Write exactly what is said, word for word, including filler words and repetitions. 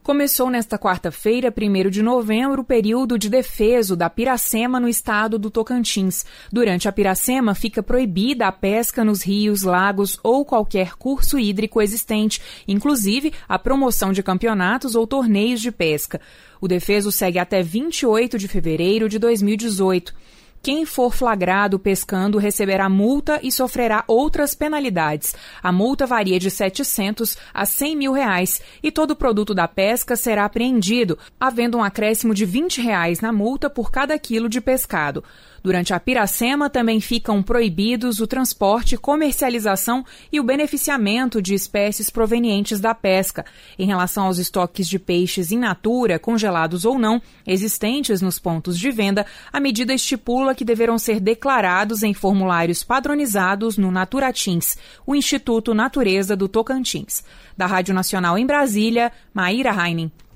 Começou nesta quarta-feira, primeiro de novembro, o período de defeso da piracema no estado do Tocantins. Durante a piracema, fica proibida a pesca nos rios, lagos ou qualquer curso hídrico existente, inclusive a promoção de campeonatos ou torneios de pesca. O defeso segue até vinte e oito de fevereiro de dois mil e dezoito. Quem for flagrado pescando receberá multa e sofrerá outras penalidades. A multa varia de setecentos a cem mil reais e todo o produto da pesca será apreendido, havendo um acréscimo de vinte reais na multa por cada quilo de pescado. Durante a piracema também ficam proibidos o transporte, comercialização e o beneficiamento de espécies provenientes da pesca. Em relação aos estoques de peixes in natura, congelados ou não, existentes nos pontos de venda, a medida estipula que deverão ser declarados em formulários padronizados no Naturatins, o Instituto Natureza do Tocantins. Da Rádio Nacional em Brasília, Maíra Heining.